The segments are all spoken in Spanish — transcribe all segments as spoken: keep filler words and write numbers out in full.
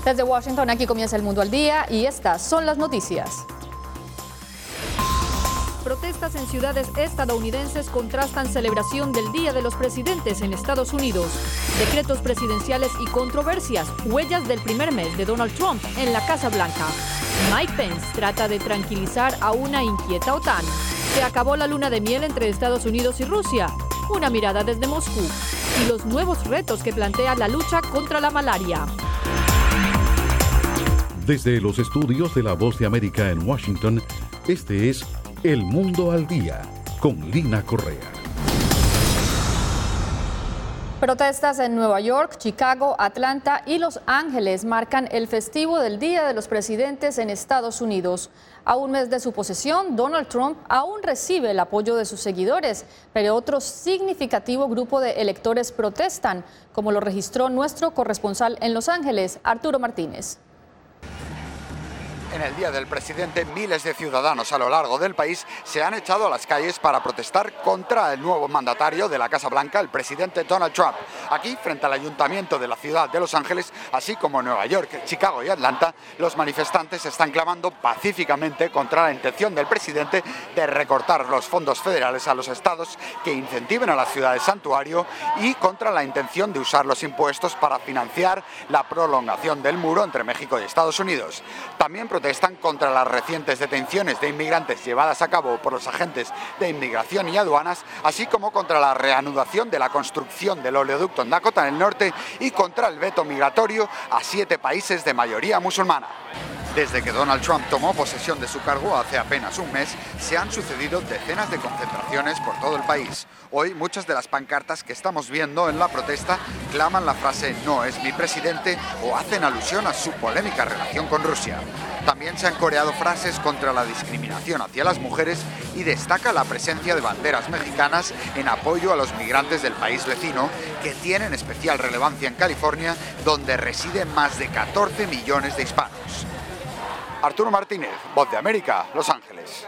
Desde Washington, aquí comienza El Mundo al Día y estas son las noticias. Protestas en ciudades estadounidenses contrastan celebración del Día de los Presidentes en Estados Unidos. Decretos presidenciales y controversias, huellas del primer mes de Donald Trump en la Casa Blanca. Mike Pence trata de tranquilizar a una inquieta OTAN. Se acabó la luna de miel entre Estados Unidos y Rusia. Una mirada desde Moscú. Y los nuevos retos que plantea la lucha contra la malaria. Desde los estudios de La Voz de América en Washington, este es El Mundo al Día, con Lina Correa. Protestas en Nueva York, Chicago, Atlanta y Los Ángeles marcan el festivo del Día de los Presidentes en Estados Unidos. A un mes de su posesión, Donald Trump aún recibe el apoyo de sus seguidores, pero otro significativo grupo de electores protestan, como lo registró nuestro corresponsal en Los Ángeles, Arturo Martínez. En el Día del Presidente, miles de ciudadanos a lo largo del país se han echado a las calles para protestar contra el nuevo mandatario de la Casa Blanca, el presidente Donald Trump. Aquí, frente al ayuntamiento de la ciudad de Los Ángeles, así como Nueva York, Chicago y Atlanta, los manifestantes están clamando pacíficamente contra la intención del presidente de recortar los fondos federales a los estados que incentiven a las ciudades santuario y contra la intención de usar los impuestos para financiar la prolongación del muro entre México y Estados Unidos. También protestan contra las recientes detenciones de inmigrantes llevadas a cabo por los agentes de inmigración y aduanas, así como contra la reanudación de la construcción del oleoducto en Dakota del Norte y contra el veto migratorio a siete países de mayoría musulmana. Desde que Donald Trump tomó posesión de su cargo hace apenas un mes, se han sucedido decenas de concentraciones por todo el país. Hoy, muchas de las pancartas que estamos viendo en la protesta claman la frase "no es mi presidente" o hacen alusión a su polémica relación con Rusia. También se han coreado frases contra la discriminación hacia las mujeres y destaca la presencia de banderas mexicanas en apoyo a los migrantes del país vecino, que tienen especial relevancia en California, donde residen más de catorce millones de hispanos. Arturo Martínez, Voz de América, Los Ángeles.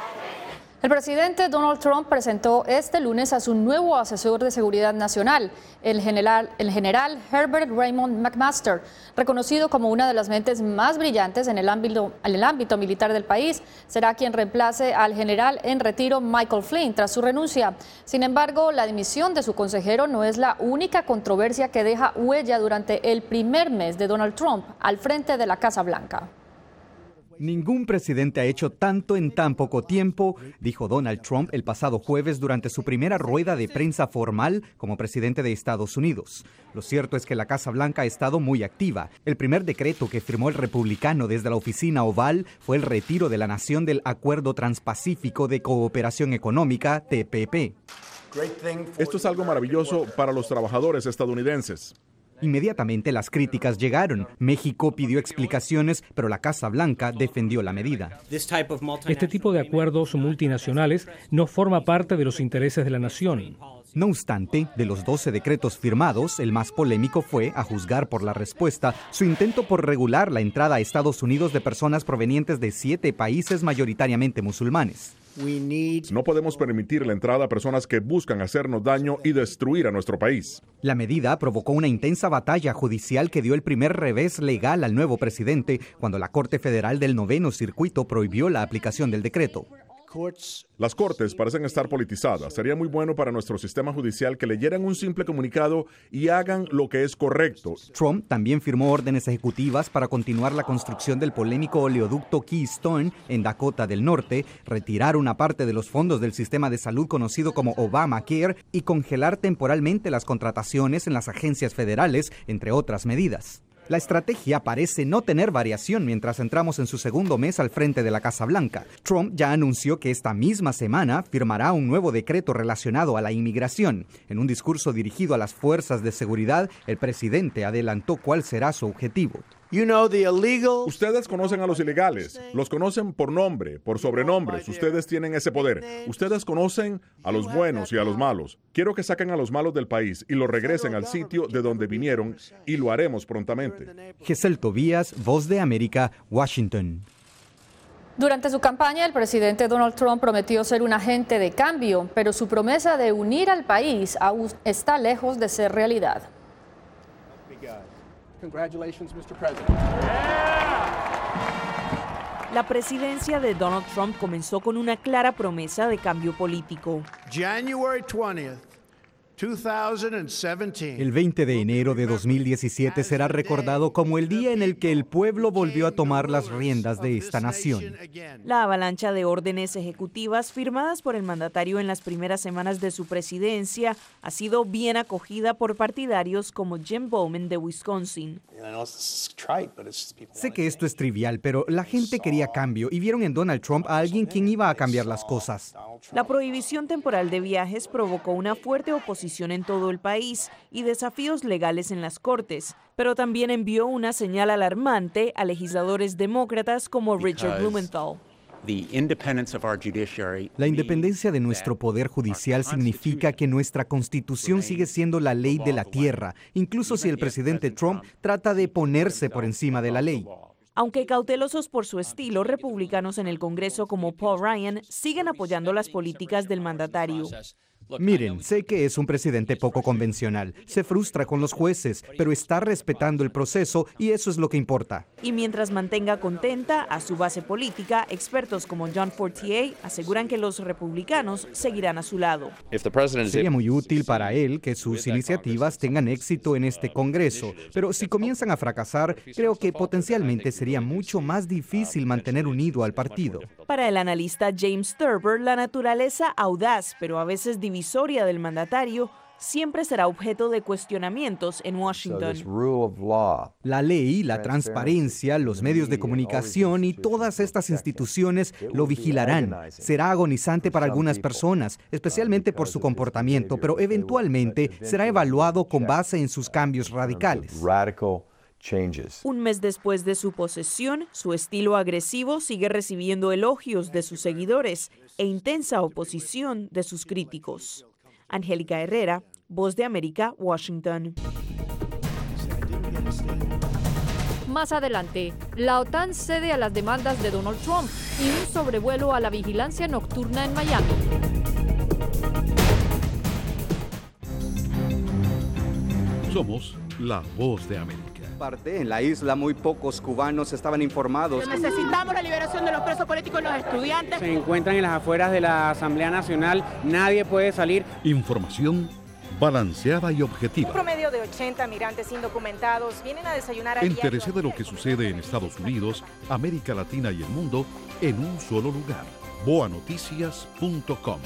El presidente Donald Trump presentó este lunes a su nuevo asesor de seguridad nacional, el general, el general Herbert Raymond McMaster, reconocido como una de las mentes más brillantes en el ámbito, en el ámbito militar del país. Será quien reemplace al general en retiro Michael Flynn tras su renuncia. Sin embargo, la dimisión de su consejero no es la única controversia que deja huella durante el primer mes de Donald Trump al frente de la Casa Blanca. Ningún presidente ha hecho tanto en tan poco tiempo, dijo Donald Trump el pasado jueves durante su primera rueda de prensa formal como presidente de Estados Unidos. Lo cierto es que la Casa Blanca ha estado muy activa. El primer decreto que firmó el republicano desde la oficina oval fue el retiro de la nación del Acuerdo Transpacífico de Cooperación Económica, T P P. Esto es algo maravilloso para los trabajadores estadounidenses. Inmediatamente las críticas llegaron. México pidió explicaciones, pero la Casa Blanca defendió la medida. Este tipo de acuerdos multinacionales no forma parte de los intereses de la nación. No obstante, de los doce decretos firmados, el más polémico fue, a juzgar por la respuesta, su intento por regular la entrada a Estados Unidos de personas provenientes de siete países mayoritariamente musulmanes. No podemos permitir la entrada a personas que buscan hacernos daño y destruir a nuestro país. La medida provocó una intensa batalla judicial que dio el primer revés legal al nuevo presidente cuando la Corte Federal del Noveno Circuito prohibió la aplicación del decreto. Las cortes parecen estar politizadas. Sería muy bueno para nuestro sistema judicial que leyeran un simple comunicado y hagan lo que es correcto. Trump también firmó órdenes ejecutivas para continuar la construcción del polémico oleoducto Keystone en Dakota del Norte, retirar una parte de los fondos del sistema de salud conocido como Obamacare y congelar temporalmente las contrataciones en las agencias federales, entre otras medidas. La estrategia parece no tener variación mientras entramos en su segundo mes al frente de la Casa Blanca. Trump ya anunció que esta misma semana firmará un nuevo decreto relacionado a la inmigración. En un discurso dirigido a las fuerzas de seguridad, el presidente adelantó cuál será su objetivo. You know the illegal... Ustedes conocen a los ilegales, los conocen por nombre, por sobrenombres, ustedes tienen ese poder. Ustedes conocen a los buenos y a los malos. Quiero que saquen a los malos del país y los regresen al sitio de donde vinieron y lo haremos prontamente. Gesell Tobías, Voz de América, Washington. Durante su campaña, el presidente Donald Trump prometió ser un agente de cambio, pero su promesa de unir al país aún está lejos de ser realidad. Congratulations, mister President. La presidencia de Donald Trump comenzó con una clara promesa de cambio político. January twentieth, two thousand seventeen. El veinte de enero de dos mil diecisiete será recordado como el día en el que el pueblo volvió a tomar las riendas de esta nación. La avalancha de órdenes ejecutivas firmadas por el mandatario en las primeras semanas de su presidencia ha sido bien acogida por partidarios como Jim Bowman de Wisconsin. Sé que esto es trivial, pero la gente quería cambio y vieron en Donald Trump a alguien quien iba a cambiar las cosas. La prohibición temporal de viajes provocó una fuerte oposición en todo el país y desafíos legales en las cortes, pero también envió una señal alarmante a legisladores demócratas como Richard Blumenthal. La independencia de nuestro poder judicial significa que nuestra Constitución sigue siendo la ley de la tierra, incluso si el presidente Trump trata de ponerse por encima de la ley. Aunque cautelosos por su estilo, republicanos en el Congreso como Paul Ryan siguen apoyando las políticas del mandatario. Miren, sé que es un presidente poco convencional, se frustra con los jueces, pero está respetando el proceso y eso es lo que importa. Y mientras mantenga contenta a su base política, expertos como John Fortier aseguran que los republicanos seguirán a su lado. Sería muy útil para él que sus iniciativas tengan éxito en este Congreso, pero si comienzan a fracasar, creo que potencialmente sería mucho más difícil mantener unido al partido. Para el analista James Thurber, la naturaleza audaz, pero a veces divisoria del mandatario, siempre será objeto de cuestionamientos en Washington. La ley, la transparencia, los medios de comunicación y todas estas instituciones lo vigilarán. Será agonizante para algunas personas, especialmente por su comportamiento, pero eventualmente será evaluado con base en sus cambios radicales. Un mes después de su posesión, su estilo agresivo sigue recibiendo elogios de sus seguidores e intensa oposición de sus críticos. Angélica Herrera, Voz de América, Washington. Más adelante, la OTAN cede a las demandas de Donald Trump y un sobrevuelo a la vigilancia nocturna en Miami. Somos la Voz de América. En la isla muy pocos cubanos estaban informados. Necesitamos la liberación de los presos políticos y los estudiantes. Se encuentran en las afueras de la Asamblea Nacional, nadie puede salir. Información balanceada y objetiva. Un promedio de ochenta migrantes indocumentados vienen a desayunar a Entérese de lo que sucede en Estados Unidos, América Latina y el mundo en un solo lugar. boa noticias punto com.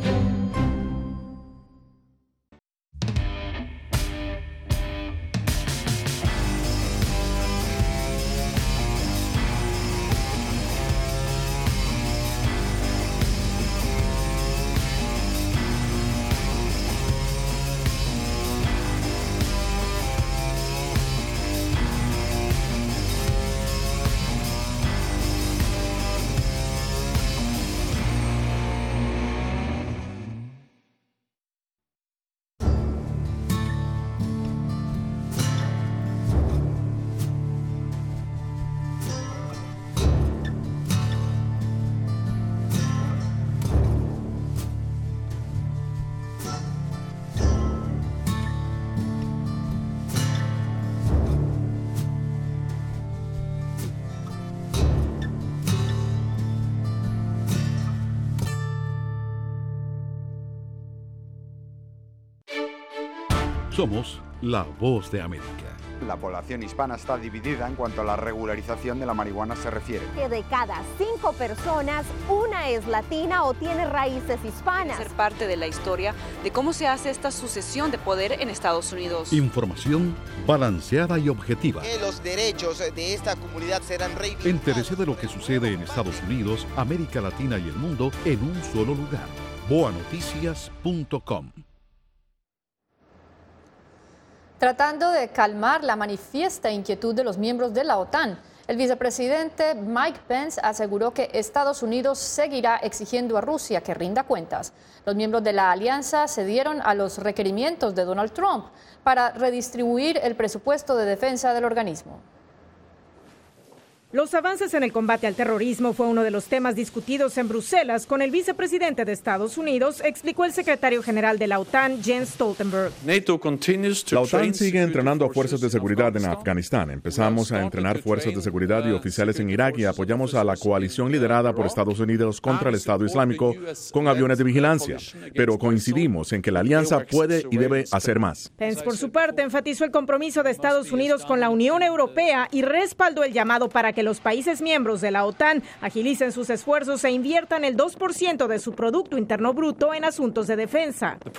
Somos la Voz de América. La población hispana está dividida en cuanto a la regularización de la marihuana se refiere. Que de cada cinco personas, una es latina o tiene raíces hispanas. Ser parte de la historia de cómo se hace esta sucesión de poder en Estados Unidos. Información balanceada y objetiva. Que los derechos de esta comunidad serán reivindicados. Entérese de lo que sucede en Estados Unidos, América Latina y el mundo en un solo lugar. boa noticias punto com. Tratando de calmar la manifiesta inquietud de los miembros de la OTAN, el vicepresidente Mike Pence aseguró que Estados Unidos seguirá exigiendo a Rusia que rinda cuentas. Los miembros de la alianza cedieron a los requerimientos de Donald Trump para redistribuir el presupuesto de defensa del organismo. Los avances en el combate al terrorismo fue uno de los temas discutidos en Bruselas con el vicepresidente de Estados Unidos, explicó el secretario general de la OTAN, Jens Stoltenberg. La OTAN sigue entrenando a fuerzas de seguridad en Afganistán. Empezamos a entrenar fuerzas de seguridad y oficiales en Irak y apoyamos a la coalición liderada por Estados Unidos contra el Estado Islámico con aviones de vigilancia. Pero coincidimos en que la alianza puede y debe hacer más. Pence, por su parte, enfatizó el compromiso de Estados Unidos con la Unión Europea y respaldó el llamado para que que los países miembros de la OTAN agilicen sus esfuerzos e inviertan el dos por ciento de su Producto Interno Bruto en asuntos de defensa. El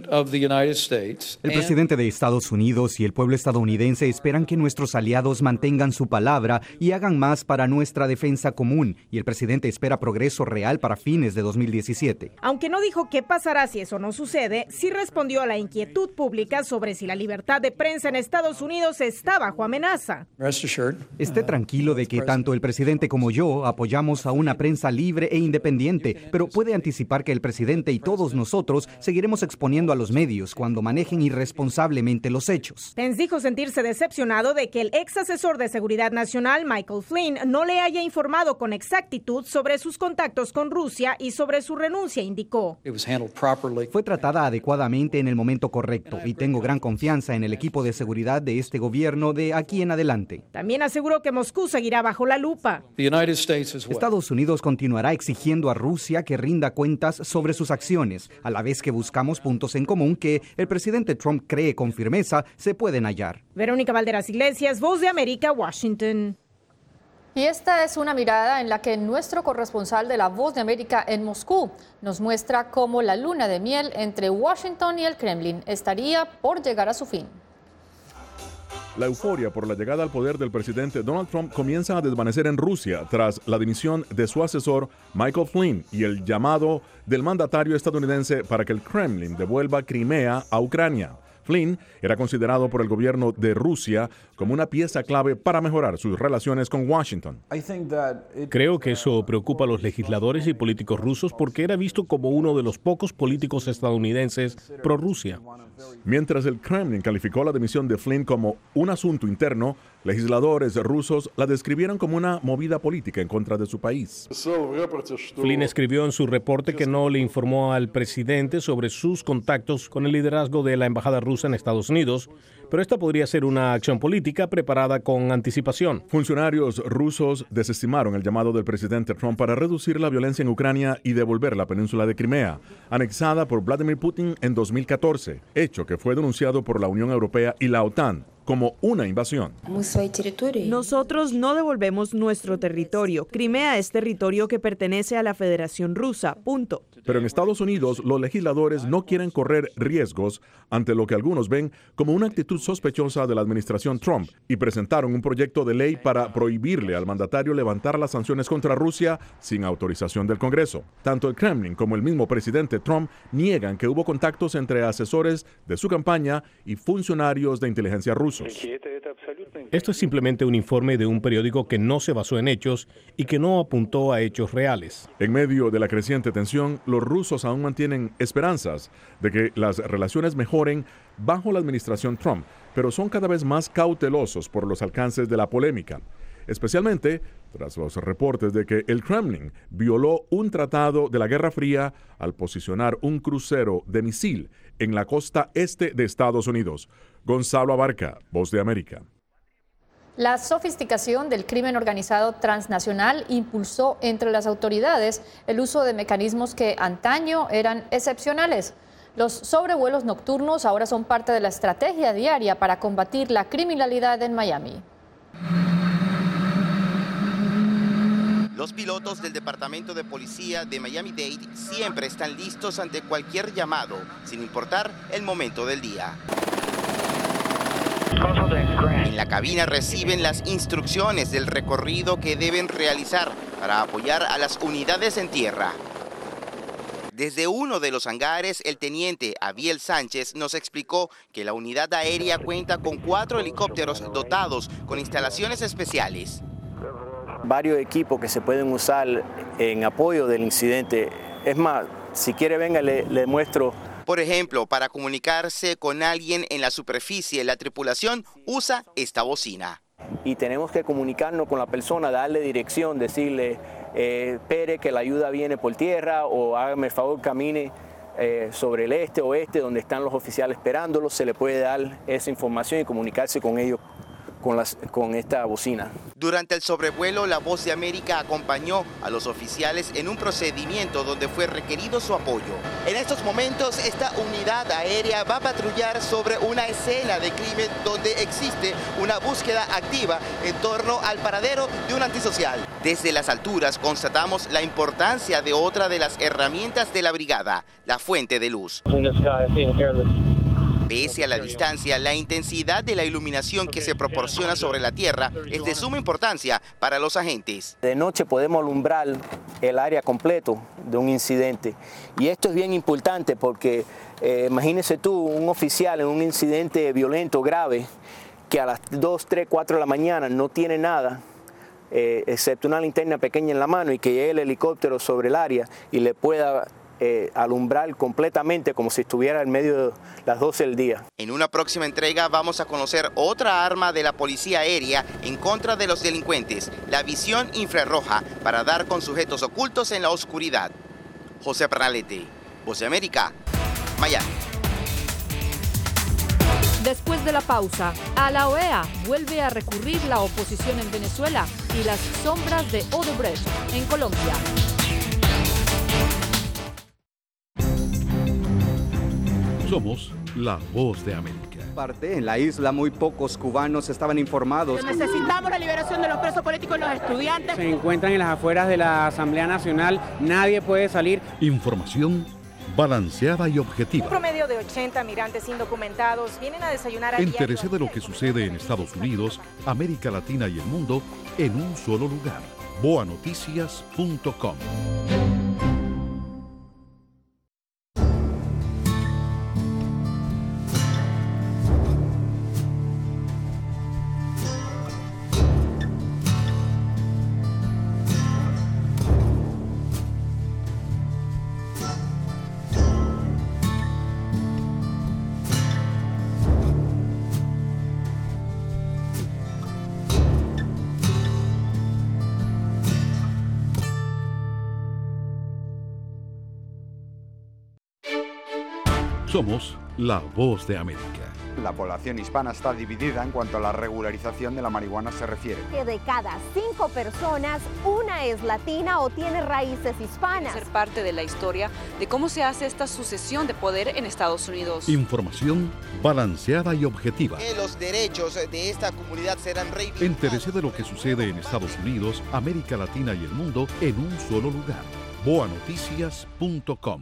presidente de Estados Unidos y el pueblo estadounidense esperan que nuestros aliados mantengan su palabra y hagan más para nuestra defensa común, y el presidente espera progreso real para fines de dos mil diecisiete. Aunque no dijo qué pasará si eso no sucede, sí respondió a la inquietud pública sobre si la libertad de prensa en Estados Unidos está bajo amenaza. Esté tranquilo de que tanto el presidente como yo apoyamos a una prensa libre e independiente, pero puede anticipar que el presidente y todos nosotros seguiremos exponiendo a los medios cuando manejen irresponsablemente los hechos. Pence dijo sentirse decepcionado de que el ex asesor de Seguridad Nacional, Michael Flynn, no le haya informado con exactitud sobre sus contactos con Rusia y sobre su renuncia, indicó. Fue tratada adecuadamente en el momento correcto y tengo gran confianza en el equipo de seguridad de este gobierno de aquí en adelante. También aseguró que Moscú seguirá bajo la lupa. Estados Unidos continuará exigiendo a Rusia que rinda cuentas sobre sus acciones, a la vez que buscamos puntos en común que el presidente Trump cree con firmeza se pueden hallar. Verónica Valderas Iglesias, Voz de América, Washington. Y esta es una mirada en la que nuestro corresponsal de La Voz de América en Moscú nos muestra cómo la luna de miel entre Washington y el Kremlin estaría por llegar a su fin. La euforia por la llegada al poder del presidente Donald Trump comienza a desvanecer en Rusia tras la dimisión de su asesor Michael Flynn y el llamado del mandatario estadounidense para que el Kremlin devuelva Crimea a Ucrania. Flynn era considerado por el gobierno de Rusia como una pieza clave para mejorar sus relaciones con Washington. Creo que eso preocupa a los legisladores y políticos rusos porque era visto como uno de los pocos políticos estadounidenses pro-Rusia. Mientras el Kremlin calificó la dimisión de Flynn como un asunto interno, legisladores rusos la describieron como una movida política en contra de su país. Flynn escribió en su reporte que no le informó al presidente sobre sus contactos con el liderazgo de la embajada rusa en Estados Unidos, pero esta podría ser una acción política preparada con anticipación. Funcionarios rusos desestimaron el llamado del presidente Trump para reducir la violencia en Ucrania y devolver la península de Crimea, anexada por Vladimir Putin en dos mil catorce, hecho que fue denunciado por la Unión Europea y la OTAN como una invasión. Nosotros no devolvemos nuestro territorio. Crimea es territorio que pertenece a la Federación Rusa, punto. Pero en Estados Unidos, los legisladores no quieren correr riesgos ante lo que algunos ven como una actitud sospechosa de la administración Trump y presentaron un proyecto de ley para prohibirle al mandatario levantar las sanciones contra Rusia sin autorización del Congreso. Tanto el Kremlin como el mismo presidente Trump niegan que hubo contactos entre asesores de su campaña y funcionarios de inteligencia rusos. Esto es simplemente un informe de un periódico que no se basó en hechos y que no apuntó a hechos reales. En medio de la creciente tensión, los rusos aún mantienen esperanzas de que las relaciones mejoren bajo la administración Trump, pero son cada vez más cautelosos por los alcances de la polémica, especialmente tras los reportes de que el Kremlin violó un tratado de la Guerra Fría al posicionar un crucero de misil en la costa este de Estados Unidos. Gonzalo Abarca, Voz de América. La sofisticación del crimen organizado transnacional impulsó entre las autoridades el uso de mecanismos que antaño eran excepcionales. Los sobrevuelos nocturnos ahora son parte de la estrategia diaria para combatir la criminalidad en Miami. Los pilotos del Departamento de Policía de Miami-Dade siempre están listos ante cualquier llamado, sin importar el momento del día. En la cabina reciben las instrucciones del recorrido que deben realizar para apoyar a las unidades en tierra. Desde uno de los hangares, el teniente Abiel Sánchez nos explicó que la unidad aérea cuenta con cuatro helicópteros dotados con instalaciones especiales. Varios equipos que se pueden usar en apoyo del incidente. Es más, si quiere venga, le, le muestro. Por ejemplo, para comunicarse con alguien en la superficie, la tripulación usa esta bocina. y tenemos que comunicarnos con la persona, darle dirección, decirle, eh, espere que la ayuda viene por tierra o hágame el favor, camine eh, sobre el este o oeste donde están los oficiales esperándolos. Se le puede dar esa información y comunicarse con ellos con, las, con esta bocina. Durante el sobrevuelo, La Voz de América acompañó a los oficiales en un procedimiento donde fue requerido su apoyo. En estos momentos, esta unidad aérea va a patrullar sobre una escena de crimen donde existe una búsqueda activa en torno al paradero de un antisocial. Desde las alturas constatamos la importancia de otra de las herramientas de la brigada, la fuente de luz. Pese a la distancia, la intensidad de la iluminación que se proporciona sobre la tierra es de suma importancia para los agentes. De noche podemos alumbrar el área completo de un incidente y esto es bien importante porque eh, imagínese tú un oficial en un incidente violento grave que a las dos, tres, cuatro de la mañana no tiene nada eh, excepto una linterna pequeña en la mano y que llegue el helicóptero sobre el área y le pueda Eh, alumbrar completamente como si estuviera en medio de las doce del día. En una próxima entrega vamos a conocer otra arma de la policía aérea en contra de los delincuentes, la visión infrarroja para dar con sujetos ocultos en la oscuridad. José Pernalete, Voz de América, Miami. Después de la pausa, a la O E A vuelve a recurrir la oposición en Venezuela y las sombras de Odebrecht en Colombia. Somos la Voz de América. Parte en la isla muy pocos cubanos estaban informados. Necesitamos la liberación de los presos políticos y los estudiantes. Se encuentran en las afueras de la Asamblea Nacional, nadie puede salir. Información balanceada y objetiva. Un promedio de ochenta migrantes indocumentados vienen a desayunar a Entérese de lo que sucede en Estados Unidos, América Latina y el mundo en un solo lugar. boa noticias punto com. Somos la Voz de América. La población hispana está dividida en cuanto a la regularización de la marihuana se refiere. Que de cada cinco personas, una es latina o tiene raíces hispanas. Ser parte de la historia de cómo se hace esta sucesión de poder en Estados Unidos. Información balanceada y objetiva. Que los derechos de esta comunidad serán reivindicados. Entérese de lo que sucede en Estados Unidos, América Latina y el mundo en un solo lugar. boa noticias punto com.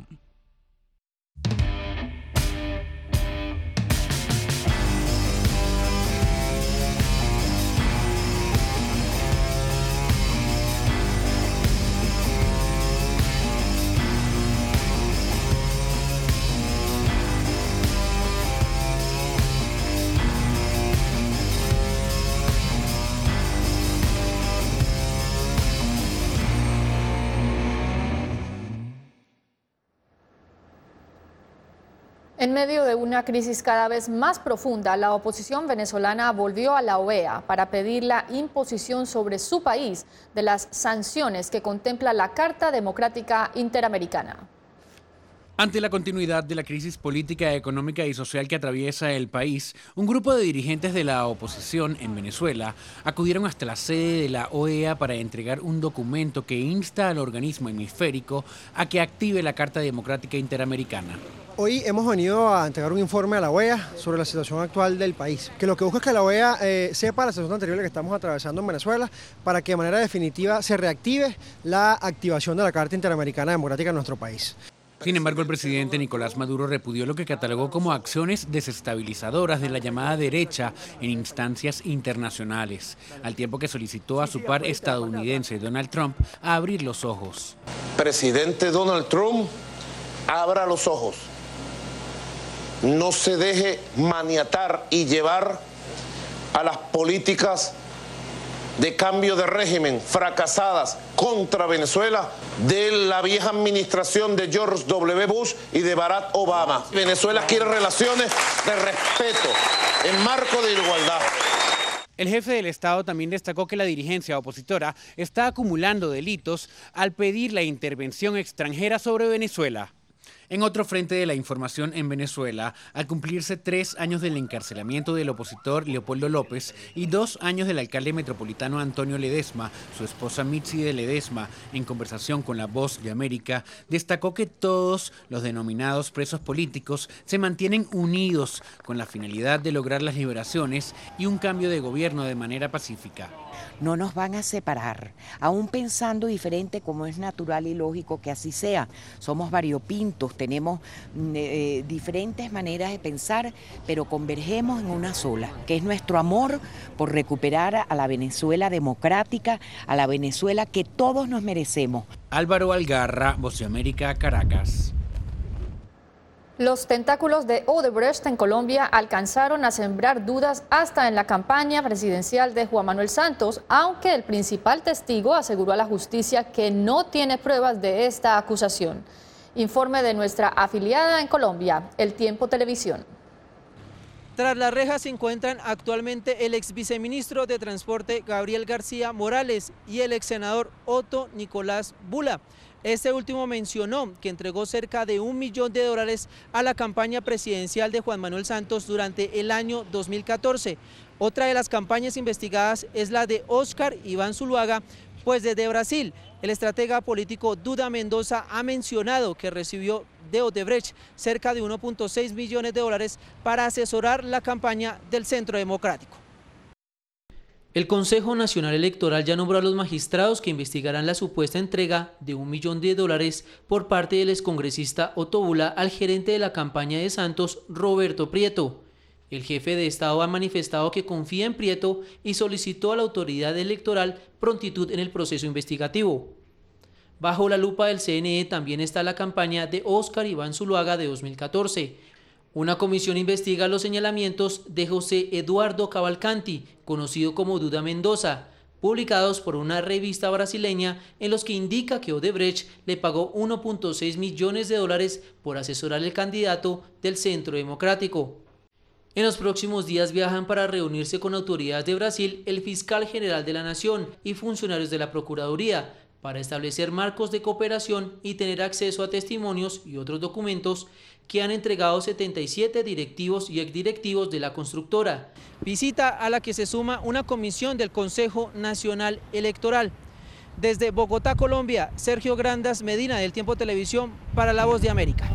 En medio de una crisis cada vez más profunda, la oposición venezolana volvió a la O E A para pedir la imposición sobre su país de las sanciones que contempla la Carta Democrática Interamericana. Ante la continuidad de la crisis política, económica y social que atraviesa el país, un grupo de dirigentes de la oposición en Venezuela acudieron hasta la sede de la O E A para entregar un documento que insta al organismo hemisférico a que active la Carta Democrática Interamericana. Hoy hemos venido a entregar un informe a la O E A sobre la situación actual del país, que lo que busca es que la O E A eh, sepa la situación anterior que estamos atravesando en Venezuela para que de manera definitiva se reactive la activación de la Carta Interamericana Democrática en nuestro país. Sin embargo, el presidente Nicolás Maduro repudió lo que catalogó como acciones desestabilizadoras de la llamada derecha en instancias internacionales, al tiempo que solicitó a su par estadounidense Donald Trump a abrir los ojos. Presidente Donald Trump, abra los ojos. No se deje maniatar y llevar a las políticas de cambio de régimen fracasadas contra Venezuela de la vieja administración de George doble u Bush y de Barack Obama. Venezuela quiere relaciones de respeto en marco de igualdad. El jefe del Estado también destacó que la dirigencia opositora está acumulando delitos al pedir la intervención extranjera sobre Venezuela. En otro frente de la información en Venezuela, al cumplirse tres años del encarcelamiento del opositor Leopoldo López y dos años del alcalde metropolitano Antonio Ledesma, su esposa Mitzi de Ledesma, en conversación con La Voz de América, destacó que todos los denominados presos políticos se mantienen unidos con la finalidad de lograr las liberaciones y un cambio de gobierno de manera pacífica. No nos van a separar, aún pensando diferente como es natural y lógico que así sea. Somos variopintos, tenemos eh, diferentes maneras de pensar, pero convergemos en una sola, que es nuestro amor por recuperar a la Venezuela democrática, a la Venezuela que todos nos merecemos. Álvaro Algarra, Voz de América, Caracas. Los tentáculos de Odebrecht en Colombia alcanzaron a sembrar dudas hasta en la campaña presidencial de Juan Manuel Santos, aunque el principal testigo aseguró a la justicia que no tiene pruebas de esta acusación. Informe de nuestra afiliada en Colombia, El Tiempo Televisión. Tras las rejas se encuentran actualmente el ex viceministro de Transporte Gabriel García Morales y el ex senador Otto Nicolás Bula. Este último mencionó que entregó cerca de un millón de dólares a la campaña presidencial de Juan Manuel Santos durante el año dos mil catorce. Otra de las campañas investigadas es la de Óscar Iván Zuluaga, pues desde Brasil, el estratega político Duda Mendoza ha mencionado que recibió de Odebrecht cerca de uno punto seis millones de dólares para asesorar la campaña del Centro Democrático. El Consejo Nacional Electoral ya nombró a los magistrados que investigarán la supuesta entrega de un millón de dólares por parte del excongresista Otto Bula al gerente de la campaña de Santos, Roberto Prieto. El jefe de Estado ha manifestado que confía en Prieto y solicitó a la autoridad electoral prontitud en el proceso investigativo. Bajo la lupa del C N E también está la campaña de Óscar Iván Zuluaga de dos mil catorce. Una comisión investiga los señalamientos de José Eduardo Cavalcanti, conocido como Duda Mendoza, publicados por una revista brasileña en los que indica que Odebrecht le pagó uno punto seis millones de dólares por asesorar al candidato del Centro Democrático. En los próximos días viajan para reunirse con autoridades de Brasil el fiscal general de la Nación y funcionarios de la Procuraduría para establecer marcos de cooperación y tener acceso a testimonios y otros documentos que han entregado setenta y siete directivos y exdirectivos de la constructora. Visita a la que se suma una comisión del Consejo Nacional Electoral. Desde Bogotá, Colombia, Sergio Grandas Medina, del Tiempo Televisión, para La Voz de América.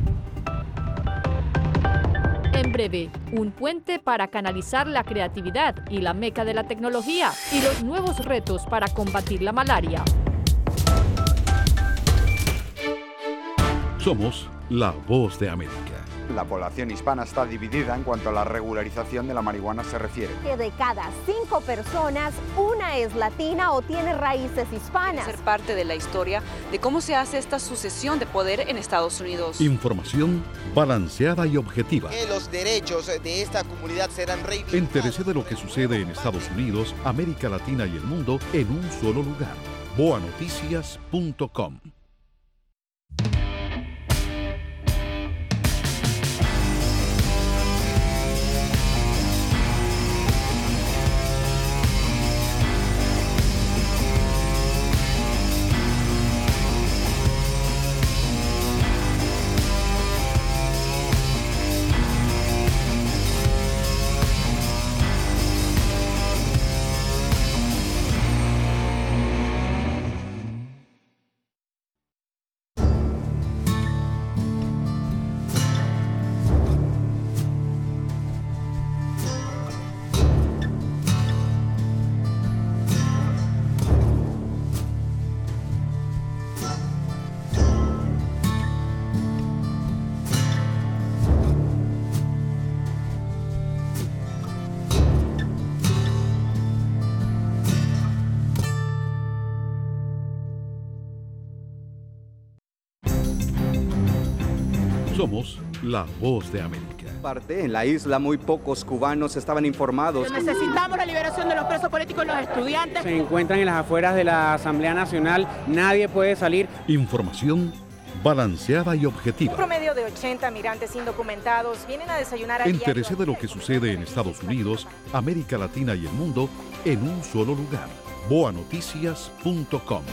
En breve, un puente para canalizar la creatividad y la meca de la tecnología y los nuevos retos para combatir la malaria. Somos La Voz de América. La población hispana está dividida en cuanto a la regularización de la marihuana se refiere. Que de cada cinco personas, una es latina o tiene raíces hispanas. Ser parte de la historia de cómo se hace esta sucesión de poder en Estados Unidos. Información balanceada y objetiva. Que los derechos de esta comunidad serán reivindicados. Entérese de lo que sucede en Estados Unidos, América Latina y el mundo en un solo lugar. boa noticias punto com. Somos La Voz de América. Parte en la isla muy pocos cubanos estaban informados. Necesitamos la liberación de los presos políticos y los estudiantes. Se encuentran en las afueras de la Asamblea Nacional, nadie puede salir. Información balanceada y objetiva. Un promedio de ochenta migrantes indocumentados vienen a desayunar a Entérese de lo que sucede en Estados Unidos, América Latina y el mundo en un solo lugar. boa noticias punto com.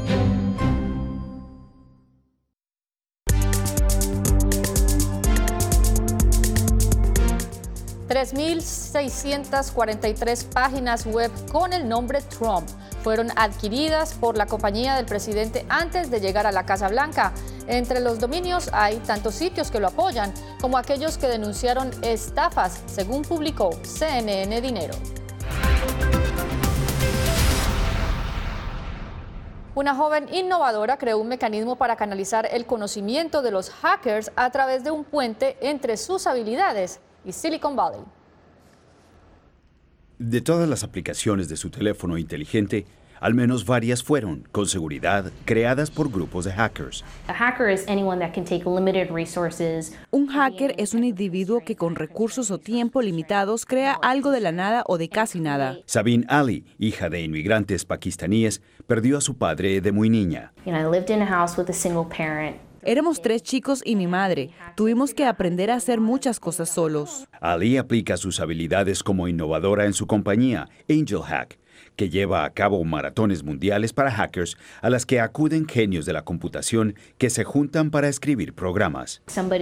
tres mil seiscientas cuarenta y tres páginas web con el nombre Trump fueron adquiridas por la compañía del presidente antes de llegar a la Casa Blanca. Entre los dominios hay tantos sitios que lo apoyan como aquellos que denunciaron estafas, según publicó C N N Dinero. Una joven innovadora creó un mecanismo para canalizar el conocimiento de los hackers a través de un puente entre sus habilidades y Silicon Valley. De todas las aplicaciones de su teléfono inteligente, al menos varias fueron, con seguridad, creadas por grupos de hackers. Un hacker es un individuo que con recursos o tiempo limitados crea algo de la nada o de casi nada. Sabine Ali, hija de inmigrantes pakistaníes, perdió a su padre de muy niña. Éramos tres chicos y mi madre. Tuvimos que aprender a hacer muchas cosas solos. Ali aplica sus habilidades como innovadora en su compañía, Angel Hack, que lleva a cabo maratones mundiales para hackers a las que acuden genios de la computación que se juntan para escribir programas.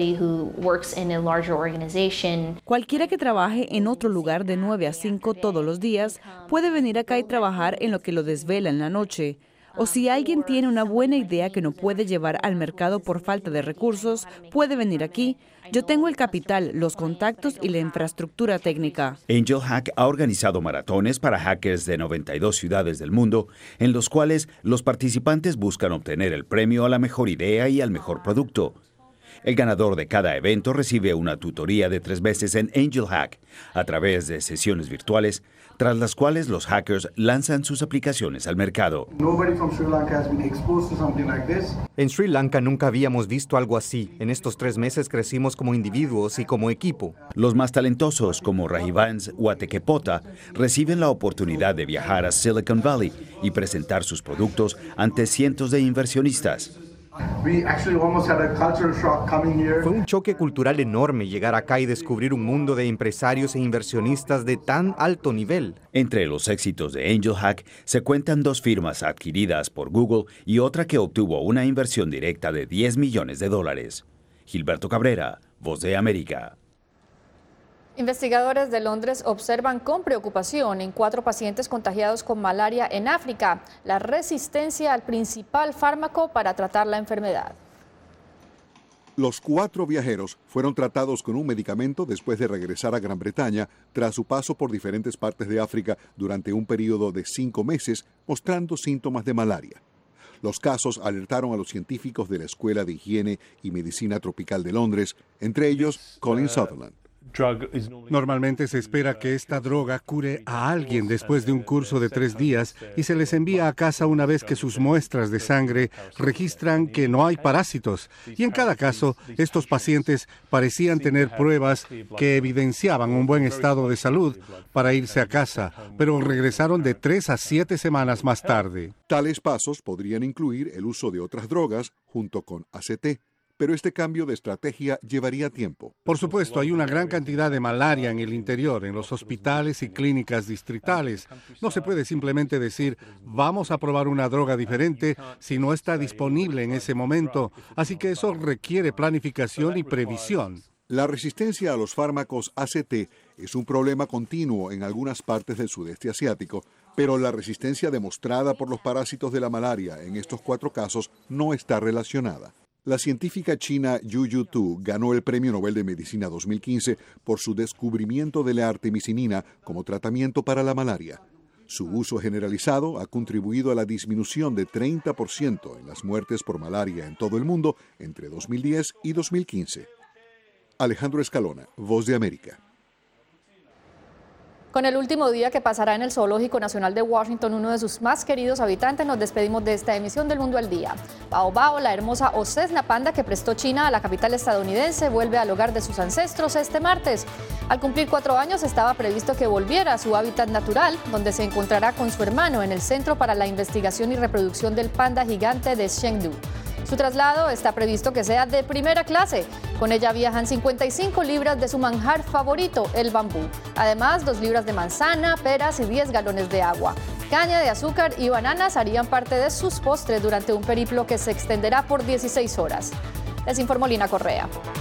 Cualquiera que trabaje en otro lugar de nueve a cinco todos los días puede venir acá y trabajar en lo que lo desvela en la noche. O si alguien tiene una buena idea que no puede llevar al mercado por falta de recursos, puede venir aquí. Yo tengo el capital, los contactos y la infraestructura técnica. Angel Hack ha organizado maratones para hackers de noventa y dos ciudades del mundo, en los cuales los participantes buscan obtener el premio a la mejor idea y al mejor producto. El ganador de cada evento recibe una tutoría de tres meses en Angel Hack, a través de sesiones virtuales, tras las cuales los hackers lanzan sus aplicaciones al mercado. En Sri Lanka nunca habíamos visto algo así. En estos tres meses crecimos como individuos y como equipo. Los más talentosos, como Rahivans Watekepota, reciben la oportunidad de viajar a Silicon Valley y presentar sus productos ante cientos de inversionistas. Fue un choque cultural enorme llegar acá y descubrir un mundo de empresarios e inversionistas de tan alto nivel. Entre los éxitos de Angel Hack se cuentan dos firmas adquiridas por Google y otra que obtuvo una inversión directa de diez millones de dólares. Gilberto Cabrera, Voz de América. Investigadores de Londres observan con preocupación en cuatro pacientes contagiados con malaria en África la resistencia al principal fármaco para tratar la enfermedad. Los cuatro viajeros fueron tratados con un medicamento después de regresar a Gran Bretaña tras su paso por diferentes partes de África durante un periodo de cinco meses, mostrando síntomas de malaria. Los casos alertaron a los científicos de la Escuela de Higiene y Medicina Tropical de Londres, entre ellos Colin Sutherland. Normalmente se espera que esta droga cure a alguien después de un curso de tres días y se les envía a casa una vez que sus muestras de sangre registran que no hay parásitos. Y en cada caso, estos pacientes parecían tener pruebas que evidenciaban un buen estado de salud para irse a casa, pero regresaron de tres a siete semanas más tarde. Tales pasos podrían incluir el uso de otras drogas junto con A C T. Pero este cambio de estrategia llevaría tiempo. Por supuesto, hay una gran cantidad de malaria en el interior, en los hospitales y clínicas distritales. No se puede simplemente decir, vamos a probar una droga diferente si no está disponible en ese momento. Así que eso requiere planificación y previsión. La resistencia a los fármacos A C T es un problema continuo en algunas partes del sudeste asiático, pero la resistencia demostrada por los parásitos de la malaria en estos cuatro casos no está relacionada. La científica china Yu Yu Tu ganó el Premio Nobel de Medicina dos mil quince por su descubrimiento de la artemisinina como tratamiento para la malaria. Su uso generalizado ha contribuido a la disminución de treinta por ciento en las muertes por malaria en todo el mundo entre dos mil diez y dos mil quince. Alejandro Escalona, Voz de América. Con el último día que pasará en el Zoológico Nacional de Washington, uno de sus más queridos habitantes, nos despedimos de esta emisión del Mundo al Día. Bao Bao, la hermosa Ocesna panda que prestó China a la capital estadounidense, vuelve al hogar de sus ancestros este martes. Al cumplir cuatro años estaba previsto que volviera a su hábitat natural, donde se encontrará con su hermano en el Centro para la Investigación y Reproducción del Panda Gigante de Chengdu. Su traslado está previsto que sea de primera clase. Con ella viajan cincuenta y cinco libras de su manjar favorito, el bambú. Además, dos libras de manzana, peras y diez galones de agua. Caña de azúcar y bananas harían parte de sus postres durante un periplo que se extenderá por dieciséis horas. Les informó Lina Correa.